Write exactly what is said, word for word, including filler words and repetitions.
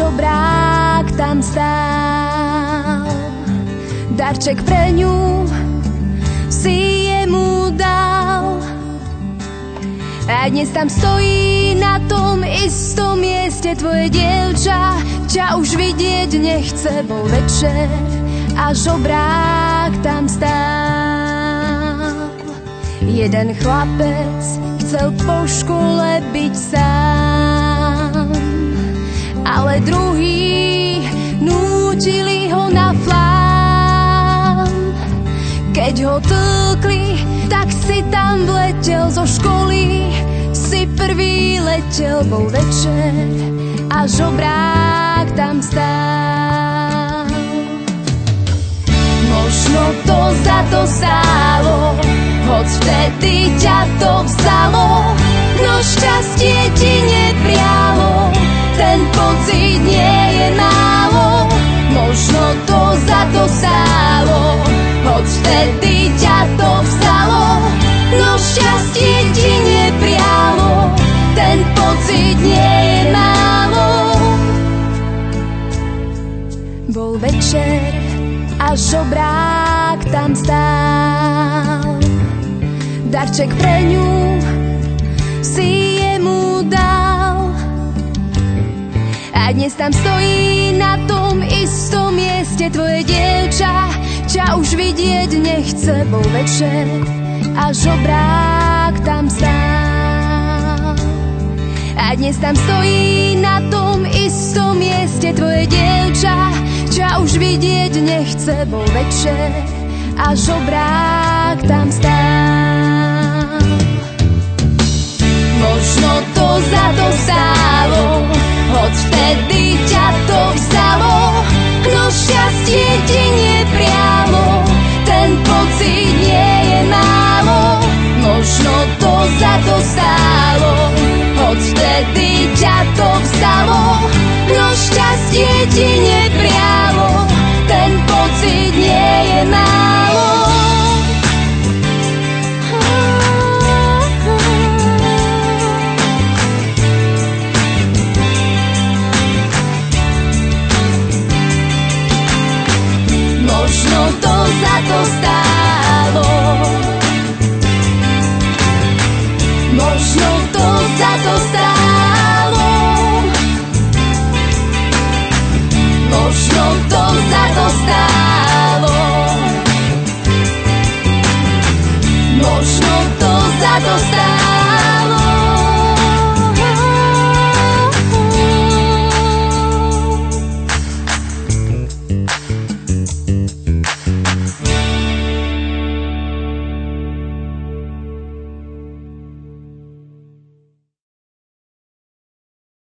žobrák tam stál. Darček pre ňu si jemu dal. A dnes tam stojí na tom istom mieste tvoje dievča, ťa už vidieť nechce, bol večer a žobrák tam stál. Jeden chlapec chcel po škole byť sám, ale druhý nútili ho na flám. Keď ho tlkli, tak si tam vletel zo školy, si prvý letel, bol večer a žobrák tam stál. Možno to za to stálo, hoď vtedy ťa to vzalo, no šťastie ti neprialo, ten pocit nie je málo. Možno to za to stálo, hoď vtedy ťa to vzalo, no šťastie ti neprialo, ten pocit nie je málo. Bol večer a žobrák tam stál. Darček pre ňu si jemu dal. A dnes tam stojí na tom istom mieste tvoje dievča, ťa už vidieť nechce, bol večer a žobrák tam stál. A dnes tam stojí na tom istom mieste tvoje dievča, ťa už vidieť nechce, bol večer a žobrák tam stál. Možno to za to stálo, hoď vtedy ťa to vzalo, no šťastie ti neprialo, ten pocit nie je málo. Možno to za to stálo, hoď vtedy ťa to vzalo, no šťastie ti neprialo, ten pocit nie je málo. Možno to za to stálo, možno to za to stálo, možno to za to stálo, možno to za to stálo.